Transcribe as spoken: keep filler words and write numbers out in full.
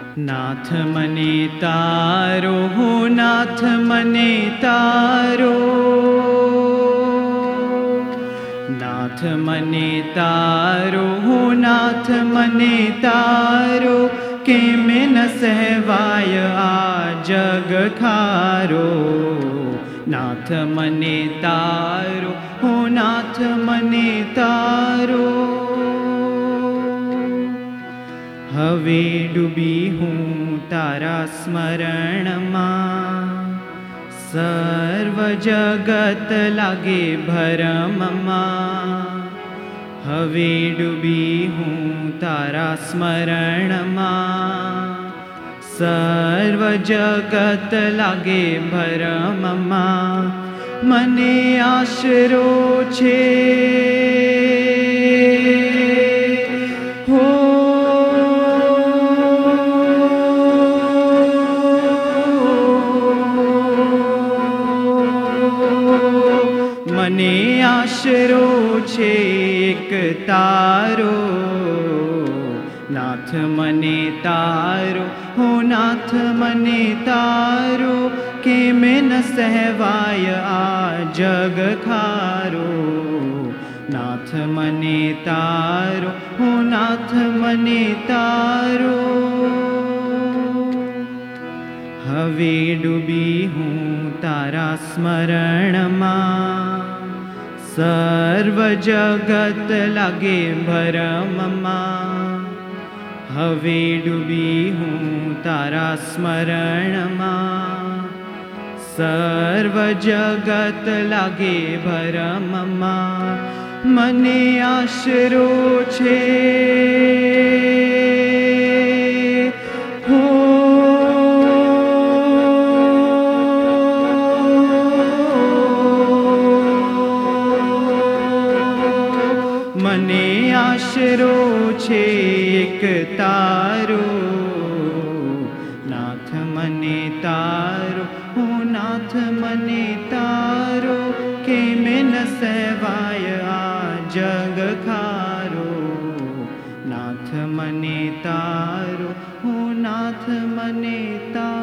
नाथ मने तारो हो नाथ मने तारो, नाथ मने तारो हो नाथ मने तारो, के में न सहवाय आ जग खारो। नाथ मने तारो हो नाथ मने तारो, हवे डूबी हूँ तारा स्मरण मां, सर्व जगत लागे भरम मां। हवे डूबी हूँ तारा स्मरण मां, सर्व जगत लागे भरम मां। मने आशरो छे हो, मने आशरो छे एक तारो। नाथ मने तारो हो नाथ मने तारो, के में न सहवाय आ जग खारो। नाथ मने तारो हो नाथ मने तारो, हवे डूबी हूँ तारा स्मरण मां, सर्व जगत लागे भरम मां। हवे डूबी हूँ तारा स्मरण मां, सर्व जगत लागे भरम मां। मने आशरो छे हो, मने आशरो छे एक तारो। नाथ मने तारो हो नाथ मने तारो, के में न सहवाय आ जग खारो। नाथ मने तारो हो नाथ मने तारो।